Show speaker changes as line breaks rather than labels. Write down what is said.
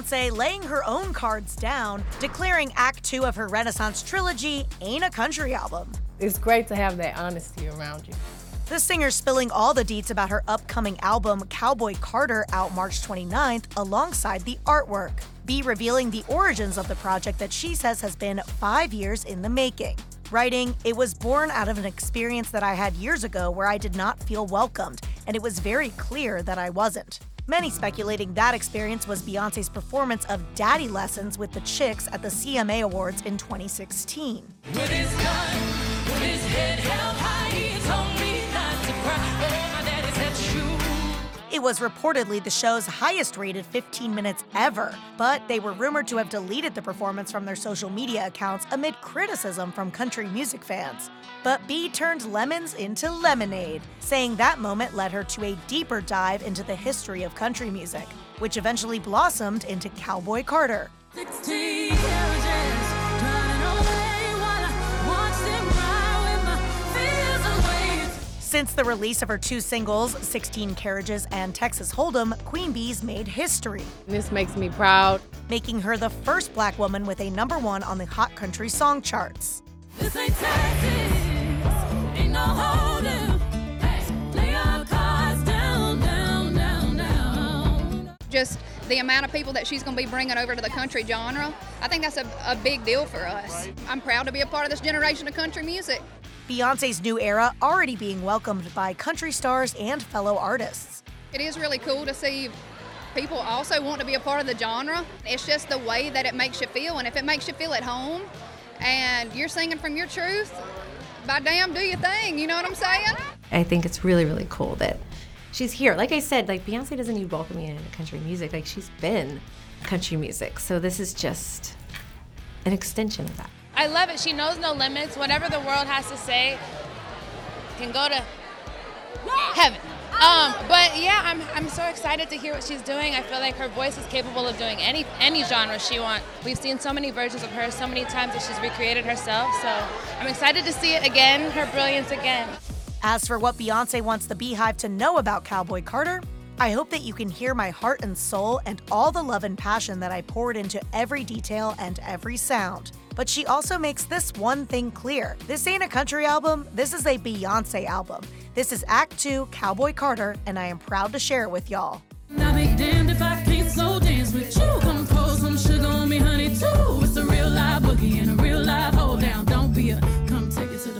Beyoncé laying her own cards down, declaring Act 2 of her Renaissance trilogy ain't a country album.
It's great to have that honesty around you.
The singer spilling all the deets about her upcoming album, Cowboy Carter, out March 29th, alongside the artwork. B revealing the origins of the project that she says has been 5 years in the making. Writing, "It was born out of an experience that I had years ago where I did not feel welcomed, and it was very clear that I wasn't." Many speculating that experience was Beyoncé's performance of Daddy Lessons with the Chicks at the CMA Awards in 2016.
With his gun, with his head held high, he told me not to cry. Oh, my daddy said shoot.
It was reportedly the show's highest-rated 15 minutes ever, but they were rumored to have deleted the performance from their social media accounts amid criticism from country music fans. But B turned lemons into lemonade, saying that moment led her to a deeper dive into the history of country music, which eventually blossomed into Cowboy Carter.
16 carriages driving away while I watched them ride with my fears away.
Since the release of her two singles, 16 Carriages and Texas Hold'em, Queen B's made history,
This makes me proud.
making her the first Black woman with a #1 on the Hot Country Song charts.
This ain't Texas, ain't no hold'em. Lay our cards down, down, down, down.
Just the amount of people that she's going to be bringing over to the country genre, I think that's a big deal for us. I'm proud to be a part of this generation of country music.
Beyoncé's new era already being welcomed by country stars and fellow artists.
It is really cool to see people also want to be a part of the genre. It's just the way that it makes you feel, and if it makes you feel at home and you're singing from your truth, by damn, do your thing, you know what I'm saying?
I think it's really, really cool that she's here. Like I said, like Beyonce doesn't need welcoming into country music. Like she's been country music. So this is just an extension of that.
I love it. She knows no limits. Whatever the world has to say can go to heaven. But yeah, I'm so excited to hear what she's doing. I feel like her voice is capable of doing any genre she wants. We've seen so many versions of her so many times that she's recreated herself. So I'm excited to see it again, her brilliance again.
As for what Beyoncé wants the Beehive to know about Cowboy Carter, I hope that you can hear my heart and soul and all the love and passion that I poured into every detail and every sound. But she also makes this one thing clear. This ain't a country album, this is a Beyoncé album. This is Act 2, Cowboy Carter, and I am proud to share it with y'all.
Now be damned if I can't slow dance with you. Come pour some sugar on me, honey, too. It's a real live boogie and a real live hold down. Don't be a come take it to the